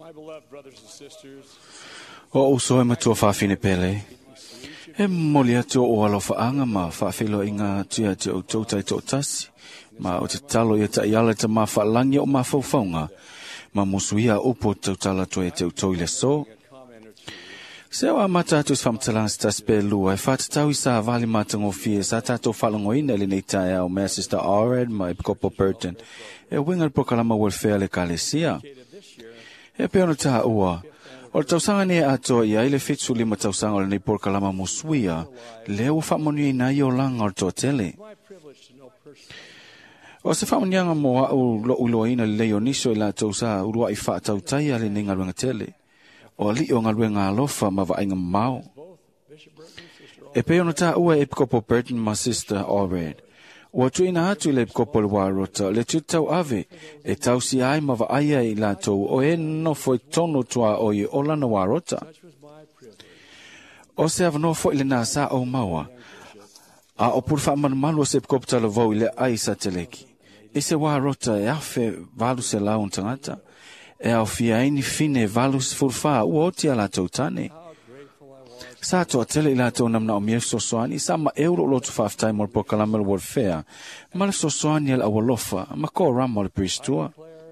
O uso e matua whawhine pele. E moli atu o alofa anga ma whawhilo inga tia te o tautai tō tasi. Ma o te talo i ta iala te ma whaalangi o ma whauwhaunga. Ma musuia upo tautala to e te utoi le so. Se o amata atu whamtalang stas pe lua e whatatau i sa vali matango fie sa tato whalango ina le nei tae au mea Sister Allred ma e Kopo Burton. E wingar pokalama welfare le kalesia. E peona taha ua. O le tausanga ni ato i aile fitsu lima tausanga o le nei pokalama musuia. Leo whamoni na i o langa o toa tele. O se whamonianga mo au lo uloina le leo niso i la tausa urua i whaatau tai ale nei ngaruenga tele. O li o ngaruenga alofa ma va inga mau. E peona taha ua e Kopo Burton ma Sister Allred. Ua tuina atu le kopo le warota, le tutau ave, e tau si ai ma wa aia i la tau, o e no foi tono tua o i ola na warota. O se ava no foi le nā sa o maua, a o pur wha manumalu se kopo tala vau i le ai sa teleki. E se warota e afe valu se lau un tangata, e au fia ini fine valu se furfa ua oti a la tau tane. Sa toa tele i la tau namna o mie sosoani, sa ma euro lotu whaftai mor po kalamel warfare, ma le sosoani al awalofa, ma ko rama le pristua.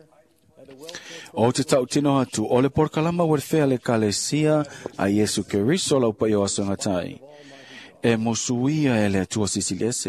O te tau tino atu, o le por kalama warfare le kalesia a Yesu Keriso lau pa i o aso ngatai. E mosuia e le atua sisilese.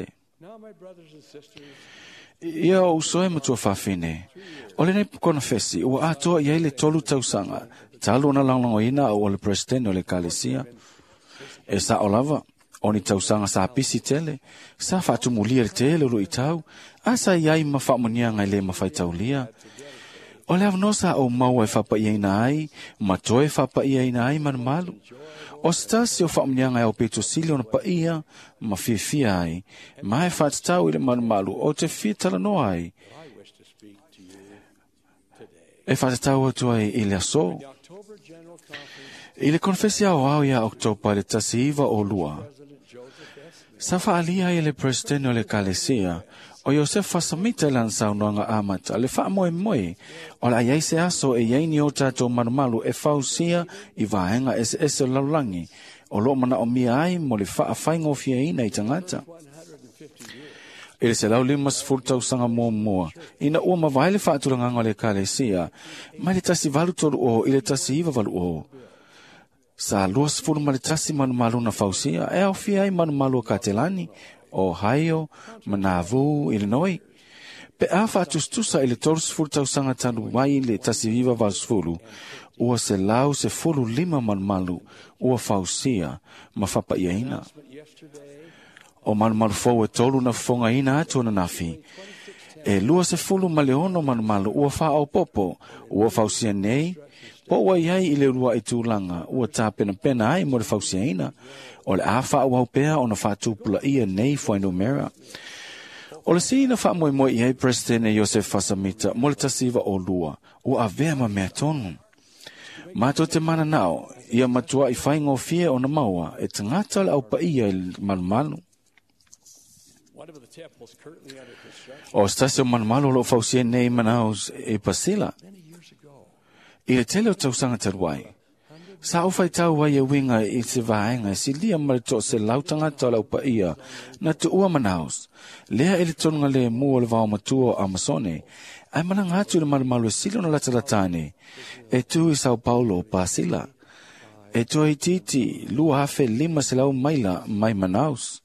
Ia o usoe matua whawhine. O le nei kona fesi, ua atoa i le tolu tausanga, talo na langlango ina o le presidente o le kalesia. E sa o lava, o ni tausanga sa pisi tele, sa whaatumulia le tele uru i tau, a sa iai ma whamonia ngai le ma whaitaulia. O le avno sa o maua e whapa iai na ai, ma toe whapa iai na ai man malu. O stasi o whamonia ngai o peto sili o na pa ia, ma fia ai, ma e whaatatau i le man malu, o te fia tala no ai. E whaatatau atu ai i le aso. I le konfesia o au ia Oktopa le tasiiva o lua. Sa whaalia i le presidente o le kalesia, o Josef Fasamita lan saunoanga amata, le wha moe moe, o la iai se aso e iai ni o tato manumalu e whausia i vahenga ese laulangi, o lo mana o mia ai mo le wha a whaingo fia ina i tangata. I le se lau limas furtau sanga mua, ina ua mawai le wha atulanganga le kalesia, mai le tasi valu toru o i le tasiiva valu o. Sa luas furu malitasi manumalu na fausia, e au fia ai manumalu Katelani, Ohio, Manavu, Illinois. Pe a whaatustusa i le torus furu tausanga tanu mai le tasi viva valsfuru, ua se lau se furu lima manumalu, ua fausia, ma whapa ia ina. O manumalu fau e tolu na fonga ina atu na nafi. E lua se furu maleono manumalu, ua wha au popo, ua fausia nei, po wa iai i le rua i tūlanga, ua tā pena ai mo le fausiaina, o le awha au pea o na whātūpula ia nei whaino mera. O le sina wha moe iai presidente Josef Fasamita, mo le tasiva o lua, ua avea ma mea tonu. Mato te mana nao, ia matua i whaingo fie o na maua, e tangata le au pa ia i manumalu. O stasi o manumalu lo fausia nei manaus e pasila. I le tele o tausanga taruai. Sa au whai tau wai e winga i se vaenga si lia mare to se lautanga tala upa ia na tu ua manaus. Lea ele tonga le mua le vau matua o Amazone. Ai manang hatu le malumalu e silo na latalatane. E tu i Sao Paulo pasila. E tu i titi lua hafe lima se lau maila mai manaus.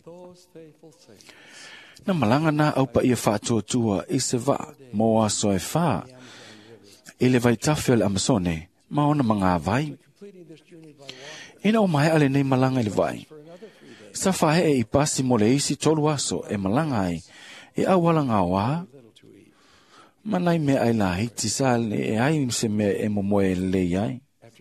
Na malanga na au pa ia whaatua tua i se va moa so e whaa. I le vai tawhia le Amazone, ma ona mga vai. Ina o mai ale nei malanga i le vai. Sa whae e i pasi mo le isi tolu aso e malanga ai, e awala ngā wā. Manai me ai la hiti sa e ai se me e momoe le iai.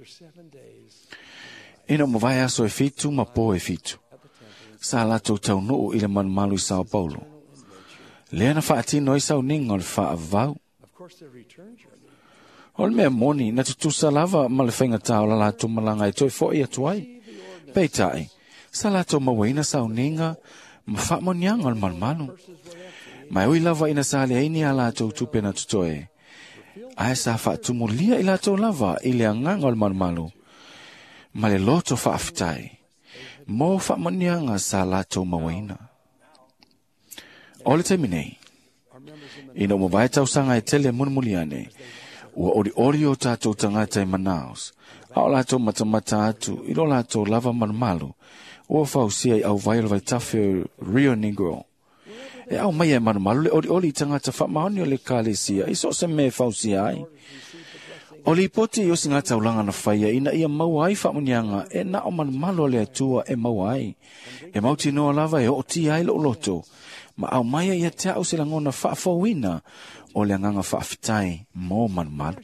Ina mo vai aso e fitu ma po e fitu. Sa la tau tau nuu i le manumalu i Sao Paulo. Lea na whaatino i sau ninga o le wha avau. O le mea moni, na tutusa lava ma le whainga tau la lato malanga i toi fo i atuai. Peitai, sa lato mawaina sau ninga, ma whaamonianga o le manumalu. Mai ui lava ina sa le aini a lato tupe na tutoe. Ai sa whaatumulia ila tō lava i le anganga o le manumalu. Ma le loto whaafitai. Mō whaamanianga sa lato mawaina. O le teiminei. Ina umawai tausanga e tele munumuliane. Ua ori o tātou tangata i Manaus. Ao lato matamata atu, ilo lato lava manumalu. Ua whausia i au vailo vai tafe Rio Negro. E au mai e manumalu le ori tangata whaamahoni o le kālesia. Iso se me whausia ai. O li poti i o singa taulanga na whaia ina ia mauai whamunianga e na o manumalu le atua e mauai. E mauti noa lava e o ti ai lo loto. Ma au mai ia te au sila ngona whaafawina o le nganga whaafitai mō manumalu.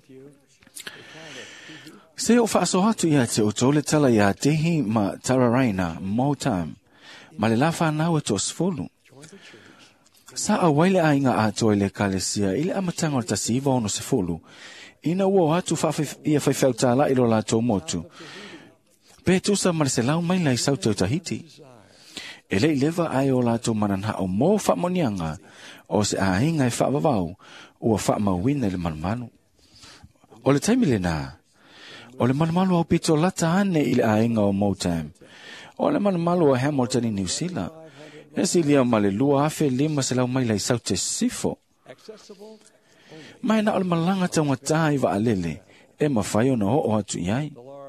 Se o whaasohatu ia te o tole tala ia tehi ma tararaina mō time. Ma le la whanau e to sfolu. Sa a waile a inga a toi le kalesia ile amatanga o tasiva ono se fulu. Ina ua atu ia whaiwhau tāla ilo la tō motu. Pe tusa mare se lau mai lai sau tau tahiti. E lei lewa ai o la tō mananha o mō whamonianga o se a inga e whaavavau ua whaamawina le manumanu. O le taimile nā. O le manumanu au pito lata ane ile a inga o Motown. O le manumanu o Hamilton i New Zealand. E si lia ma le lua afe lima se lau mai lai sau te sifo. Mai na o le malanga taunga tai wa alele, e mawhai o na ho atu iai.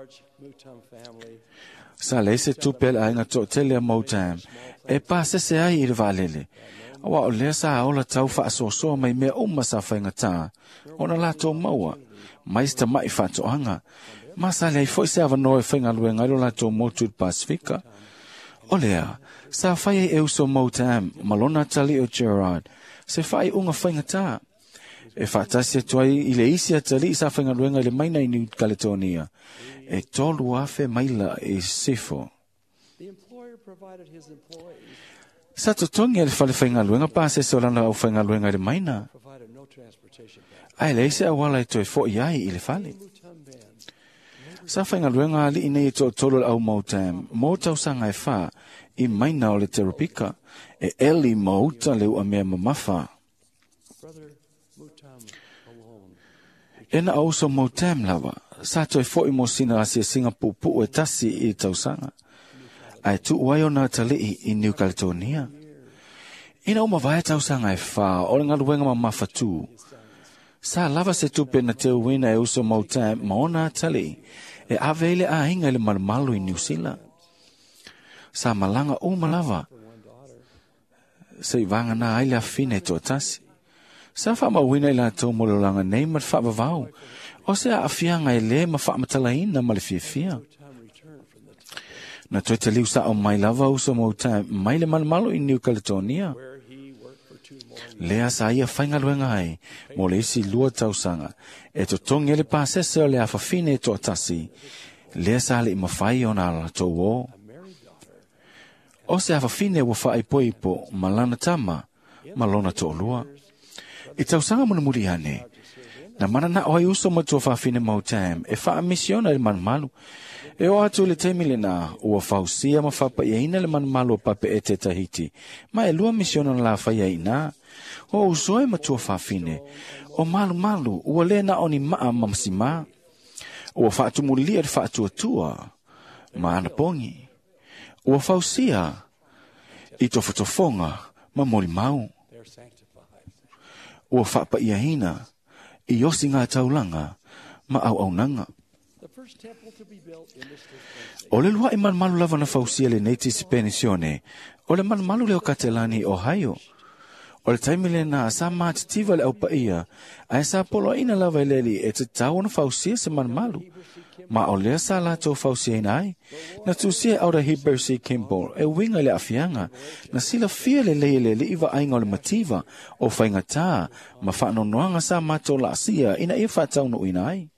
Sa le se tupel a inga to tele a Motown, e pa sese ai i le wa alele. Awa o lea sa aola tau wha asosoa mai mea uma sa whainga tā, o na lato maua, mai sta mai whato anga. Ma sa le ai foi se awa noe whainga luenga ilo lato motu Pasifika. O lea, sa whai e uso Motown, malona tali o Gerard, se whai unga whainga tā. E whaatasia tuai i le isi a tali sa whainga luenga le maina i New Caledonia. E tolu afe maila e sifo. Sa totongi le whale whainga luenga pa se solana au whainga luenga le maina. Ai le isi a wala e toi fo iai i le whale. Sa whainga luenga li ine i to tolu au Motown, Motau sanga e wha i maina o le terapika, e eli mauta le ua mea mamafa. Ena auso Motown lawa, sa toi fo i mo sina asia Singapore e tasi i tausanga. Ai tu uai o na talii i New Caledonia. Ina uma vai tausanga e wha, o le ngaluenga mamafa tu. Sa lava se tupe na te uina e uso Motown maona talii, e aveile a hinga le malumalu i New Zealand. Sa malanga o malava. Sa ivanga na aile a fine to tasi. Sa wha mawina ila tō mololanga nei mat wha wavau. O se a afianga e le ma wha matalaina ma le fia. Na toi te liu sa o mai lava uso Motown mai le malumalu i New Caledonia. Lea sa ia whainga luenga ai, mo le isi lua tausanga. E to tongi ele pāsese o le a whawhine e to tasi. Lea sa le ima whai o na ala tō wō. O se a whawhine wa wha ipo malana tama, malona tō lua. I tausanga muna muri ane. Na mana na oi uso matua whawhine Motown, e wha misiona le manumalu. E o atu le teimile na, ua whausia ma whapa i eina le manumalu o pape e te tahiti. Ma e lua misiona la whai eina. O usoe matua whawhine. O malu, ua le na oni maa mamsima. Ua whaatumulia le whaatuatua. Ma ana pongi. Ua whausia. I tofotofonga, ma mori mau. Ua whapa i ahina. I osi ngā taulanga, ma au nanga. O le lua i manumalu lava na whausia le Native Penisione, o le manumalu leo Katelani, Ohio. O le taimile na sa mātitiva le au paia, a sa polo ina lava leli e te tau na whausia se manumalu. Ma o lea sa lato whausia ina ai, na tusia au da Heber C. Kimball e winga le afianga, na sila fia le le iwa ainga o le mativa, o whainga tā, ma whaano noanga sa mato la asia ina ia whatau no ina ai.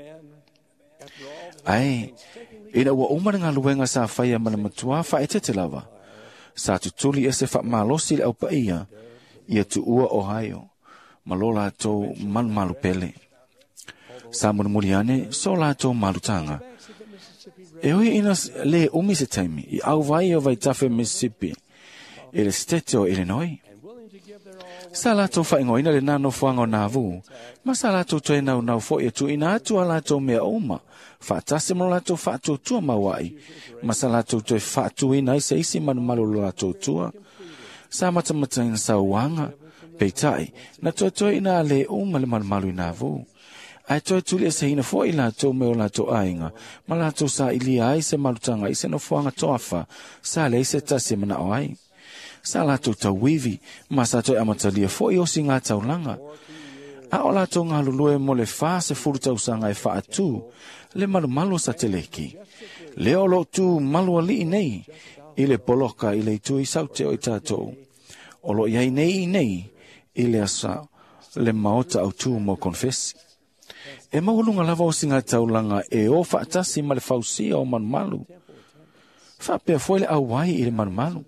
Ai, ina ua umana ngā luenga sa whaia mana matua wha e te lava. Sa tutuli e se wha malosi le au paia, ia tu ua Ohio, malola tō malu pele. Sa muliane, so la tō malutanga. E hui ina le umi se taimi, i au vai o vai tafe Mississippi, e le state o Illinois. Sa lato whaingoina le nano whanga o nāvu. Ma sa lato toi nau fo e tu ina atu a lato mea oma. Whaatase mo lato whaatua tua mawai. Ma sa lato toi whaatua ina i se isi manumalu lato tua. Sa matamata ina sa uanga. Peitai, na toi ina le uma le manumalu i nāvu. Ai toi tuli e se ina fo i lato meo lato ainga. Ma lato sa ilia ai se malutanga i se no whanga toafa. Sa le se tase mana o ai. Sa lato tau wivi, ma sa toi amatalia fo i osi ngā taulanga. A o lato ngā lulue mo le wha se furu tau sanga e wha atu, le malu sa te leki. Le olo tu malu ali nei, i le poloka i le tu i saute o i tātou. Olo iai nei, i le asa, le maota au tu mo konfesi. E maulunga lava osi ngā taulanga e o wha atasi ma le fausia o malu. Wha pia foi le awai i le malu.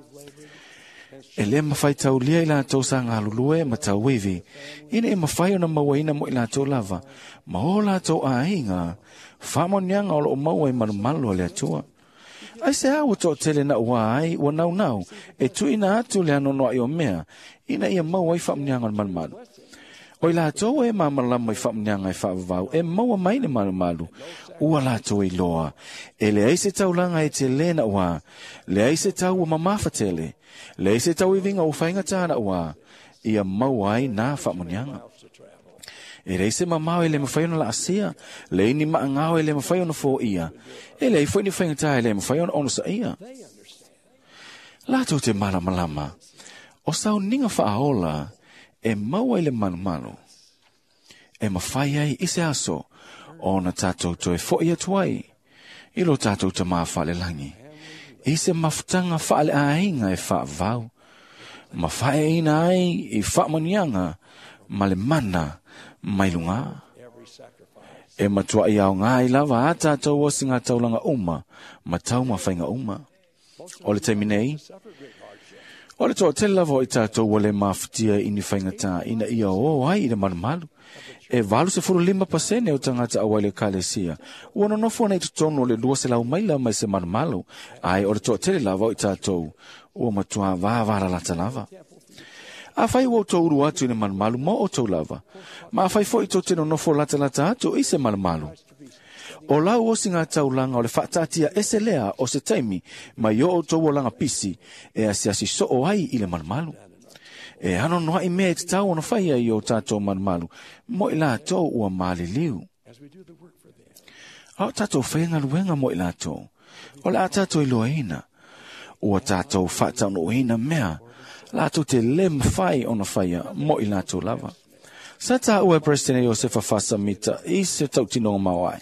E le mawhai tau lia i lātou sa ngā lulue ma tau wivi. Ina e mawhai o na mawaina mo i lātou lava. Ma o lātou a inga. Whamonianga o lo maua i malu le atua. Ai se au to tele na ua ai ua nau. E tu ina atu le anono i o mea. Ina ia maua i whamonianga o malu. O i lātou e mamalama i whamonianga i whavavau. E maua mai le malu. Ua lātou i loa. E le aise tau langa e te le na ua. Le aise tau ua mamafa tele. Le se tau i vinga o whainga tāna ua, ia mauai nā whamonianga. E rei se mamau e le mawhaiona la asia, le ini maangau e le mawhaiona fō ia, e le i whaini whainga tā e le mawhaiona ono sa ia. Lātou te malama, o sau ninga whaaola, e mauai le manumalu. E mawhai ai i se aso, o na tātou toi fō ia tuai, i lo tātou ta mawha le langi. I se mafutanga whaale ainga e whaavau. Ma whae ina ai i whaamanianga, ma le mana, mai lunga. E matua i au ngā i lava a tātou o si ngā taulanga uma, ma tau ma whainga uma. O le teiminei, o le toa te lava i tātou o le mafutia ini whainga tā, ina ia o ai i le malu. E valu se 45% o tangata awai le kalesia. Ua no nofo nei tutono le lua se lau maila mai se malu. Ai o le toa tele lava o i tātou. Ua matua vāvara lata lava. A whai ua o tau uru atu i le malu mo o tau lava. Ma a whai fo i tau teno nofo lata atu i se malu. O lau o si ngā taulanga o le whaatatia e se lea o se taimi mai o tau o langa pisi e asiasi so o ai i le malu. E ano noa i mea te tau ona whaia i o tātou malu, mo i lātou ua māli liu. Ao tātou whainga luenga mo i lātou, o le a tātou i loaina, ua tātou whaatau no ina mea, lātou te lem whai ona whaia mo i lātou lava. Sa tā ua Presidente Josefa Fasamita i se tau tino mawai.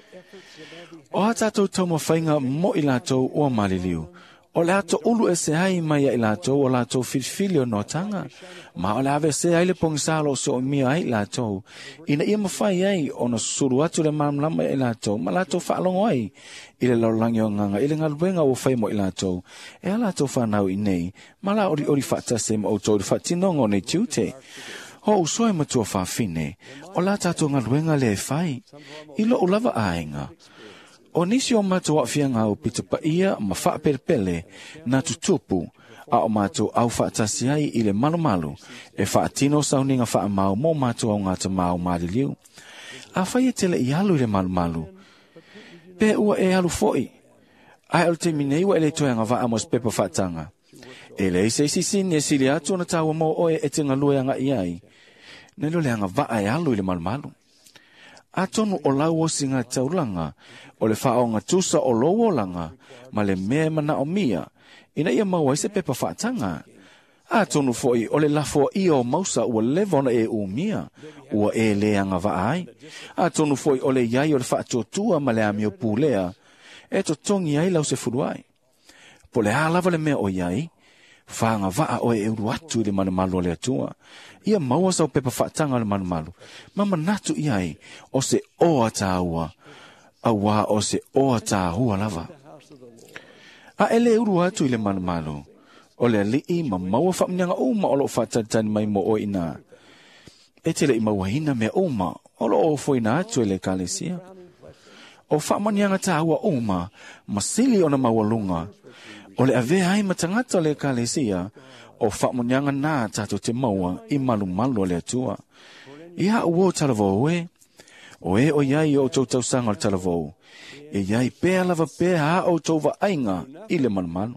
O a tātou tau ma whainga mo i lātou ua māli liu. O le ato ulu e se hai mai i lātou o lātou filfilio no tanga. Ma o le ave se hai le pongisalo se o mia ai lātou. Ina ia mawhai ai o na suru atu le mamlama i lātou. Ma lātou whaalongo ai. I le laulangi o nganga. I le ngaluenga o whai mo i lātou. E a lātou whanau i nei. Ma la ori whaatase ma o tau ori whaatinongo nei tiute. Ho usoi matua whaafine. O la tātou ngaluenga le whai. I lo ulava ainga. O nisi o mātou awhianga o pita pa ia ma whaaperepele na tutupu a o mātou au whaatasi ai i le malu e whaatino sauninga whaamau mo mātou au ngāta mau mariliu. A whai e tele i alu i le malu. Pe ua e alu foi. Ai alu te minei ua e le toianga wa amos pepa whaatanga. E le ise sisin e sili atu na tawa mo oe e te ngalueanga i ai. Nelo leanga wa e alu i le malu. A tonu o lau o singa taulanga, o le wha o ngā tusa o lowo langa, ma le mea mana o mia, ina ia maua i se pepa whaatanga. A tonu foi o le lafo i o mausa ua levona e u mia, ua e leanga wa ai. A tonu foi o le iai o le whaatotua ma le ami o pūlea, e to tongi ai lau se furuai. Po le halava le mea o iai, whaanga waa o e uru atu i le manumalu o le atua. Ia maua sau pepa whaatanga le manumalu. Mama natu iai o se oa tāua. Awa o se oa tāhua lava. A ele uru atu i le manumalu. O le alii ma maua whaamnyanga uma o lo whaatatani mai mo o ina. E tele i maua hina mea uma o lo o foina atu i le kalesia. O whaamanyanga tāua uma ma sili o na maua lunga. O le ave ai matangata le kalesia. o whamunyanga nā tātou te maua I malu le atua. Ia uo talavou e. O e o iai o tau tausanga le talavou. E iai pēa lava pēa o tau wa ainga I le malu.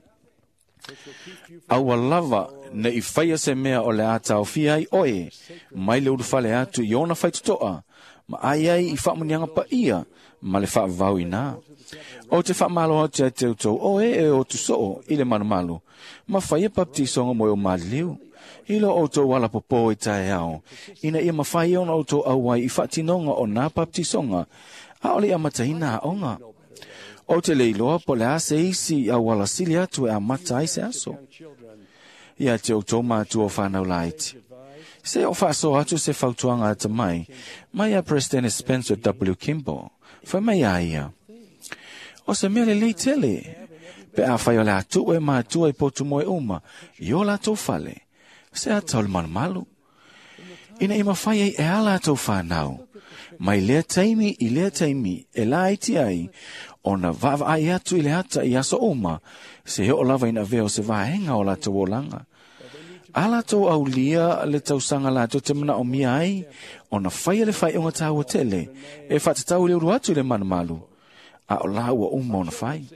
Aua lava na I whaia se mea o le atau fia I oe. Mai le urufale atu I ona whaitutoa. Ma ai I whamunianga pa ia. Ma le whaavau I nā. O te whaamalo o te tau o e o tu soo I le malu. Ma whaia baptisonga mo o maliliu. Ilo o tau wala popo I tae ao. Ina ia ma whaia ona o tau awai I whatinonga o nā baptisonga. A ole a mataina a onga. O te leiloa po le ase isi a wala sili atu e a mata ai se aso. Ia te o tau mātu o whanau laiti. Se o whaaso atu se whautuanga ata mai. Mai a President Spencer W. Kimball. Whai mai a ia. O se mele lei tele. Pe a whai o le atu e mātua I potu moe uma. I o la tau whale. Se a tau le malu. Ina ima whai e ala tau whanau. Mai lea taimi I lea taimi e la iti ai. Ona vava ai atu I le ata I aso uma. Se o lava ina veo se vahenga o la tau o langa. Ala tau au lia le tau sanga la tau te mana o mia ai. Ona whai le whai unga tau o tele. E whatatau le uru atu le malu. A o la ua uma ona whai.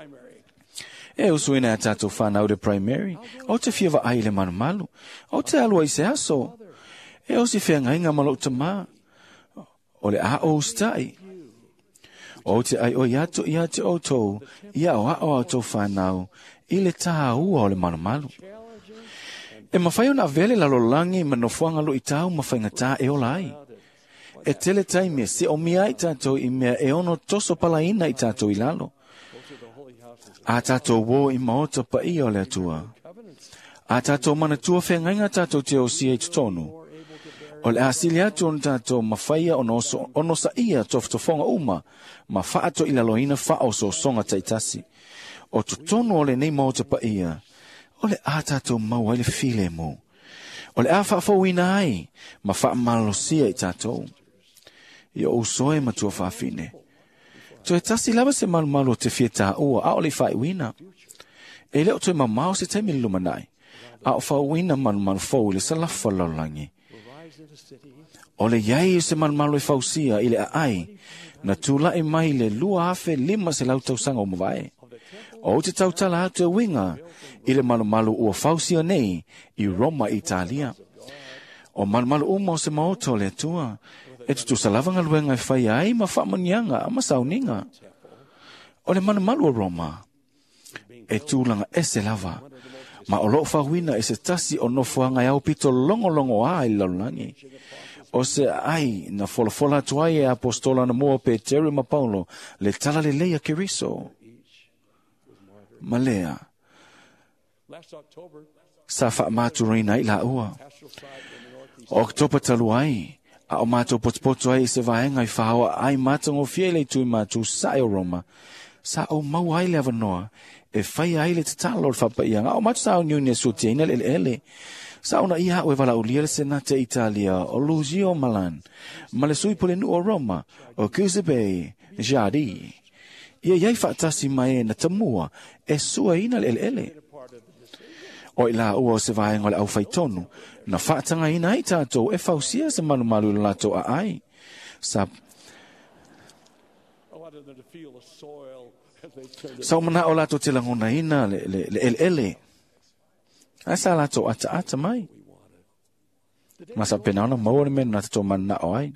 E usu ina tatou whanau de primary. O te whiawa ai le malu. O te alua I se aso. E o si whenga inga malo ta maa. O le a o stai. O te ai o iato I ate o tau. Ia o a o tau whanau. I le taha ua o le malu. E mawhai o na vele la lolangi ma nofuanga lo I tau mawhainga tā e o lai. E tele taimia se o mia I tātou I mea e ono toso palaina I tātou I lalo. A tātou wo I maota pa I o le atua. A tātou mana tua whengainga tātou te o si e tutonu. O le asili atu on tātou mawhaia ono sa ia toftofonga uma. Ma whaato I laloina whao so songa taitasi. O tutonu o le nei maota pa ia. O le a tātou maua I le file mo. O le a whaafauina ai. Ma wha malosia I tātou. I o usoe matua whaafine. To e tasi lava se malu te whieta ua a o le whaiwina. E leo toi mamao se teimi lumanai. A o whauwina malu fau I le salafa laulangi. O le iai se malu I whausia I le a ai. Na tula I mai le lua afe lima se lau tausanga o mawai. O te tautala atu e winga. I le malu ua whausia nei I Roma, Italia. O malu uma o se maoto le tua. E tutu salavanga luenga I whai ai ma whamanianga ama sauninga. O le malu o Roma. E tūlanga e se lava. Ma o loo whawina e se tasi o nofuanga au pito longo a I laulangi. O se ai na fola tuai e apostola na mua pe Terry ma Paulo le tala le leia kiriso. Malea. Sa wha māturina I la ua. Oktopa talu ai. A o mātou potopoto ai se vaenga I whahawa ai mātango fiele tui mātou sa e o Roma. Sa o mau ai le avanoa. E whai ai le te talo o whapaianga. O mātou sa o niunia sutia le ele. Sa ona ia o e wala ulia le senate Italia o Luzio Malan. Ma le sui pole nu o Roma. O Giuseppe Jardi. Ia iai whaatasi mai na tamua. E sua ina le ele. O ila ua o se vaenga le au whaitonu. Na whaatanga ina I tātou e whausia se malu lato a ai. Sa mana o lato te langona ina le ele. Asa lato ata mai. Masa pena ona maua le mena na tato mana o ai.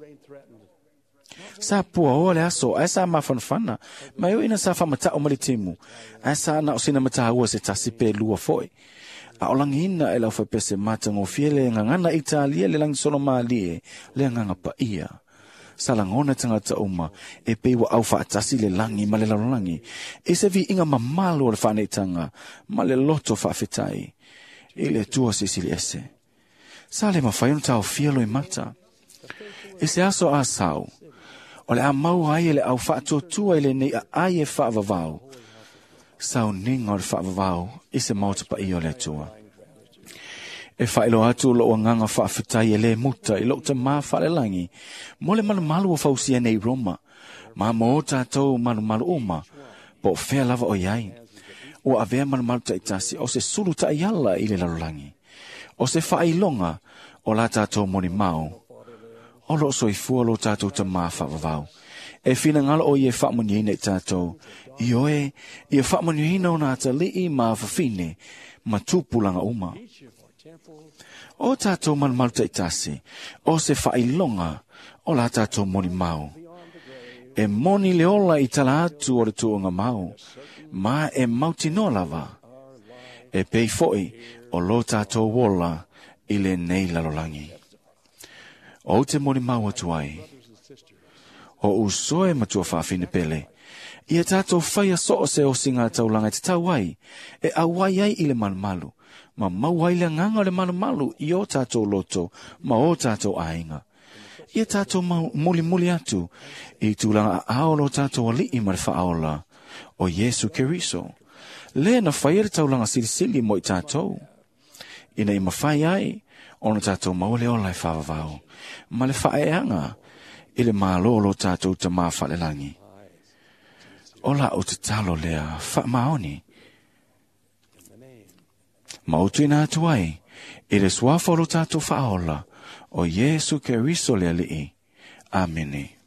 Sa pua o le aso, asa mafanfana. Mai o ina sa whamata o mali timu. Asa na o sina mata ua se tasi pe lua foi. A o langina e lau whapese matango fiele ngangana Italia le langi sono maalie le nganga pa ia. Sa langona tangata uma e peiwa au whaatasi le langi ma le laulangi. E se vi inga mamalo le whanetanga ma le loto whaafetai. E le tua sisili ese. Sa le mawhaion tau fielo I mata. E se aso a sau. O le a mau ai le au whaatotua le nei a ai e whaavavau. Sau ninga o le whaavavau I se mauta pa I o le tua. E whaelo atu lo o nganga whaafetai e le muta I lo te maa whaalelangi. Mo le malu o whausia nei Roma. Ma mo tātou malu uma. Po whea lava o iai. ua avea malamalu taʻitasi o se sulu taʻiala i le lalolagi, o se whailonga o la tātou moni mau, o lo soifua lo tātou tamā whaavavau, e whina o ie whaamoniina i tātou, i oe, i whaamoniina o nā talii mā whawhine, ma tūpulanga uma. O tātou malamalu taʻitasi, o se whailonga o la tātou moni mau, e moni leola i tala atu o le tuunga mau, ma e mautino lava, e pei foi o lo tātou wola i le nei lalolangi. O te moni mau atu ai, o usoe matua whaafine pele, ia tātou whaia so o se o singa taulanga te tau ai, e awai ai i le malu, ma mauai le nganga le malu i o tātou loto, ma o tātou ainga. Ia tātou muli atu, i tūlanga aolo tātou ali i mare whaaola, o Yesu Keriso. Le na whaia le taulanga silisili mo i tātou. Ina i mawhai ai, ona tātou maule o lai whaavavau, ma le whaeanga, i le mālolo tātou ta mā whalelangi. Ola o te talo lea whaamaoni. Mautu ina atu ai, i le suafolo tātou whaola, o Yesu Keriso lea lii. Amene.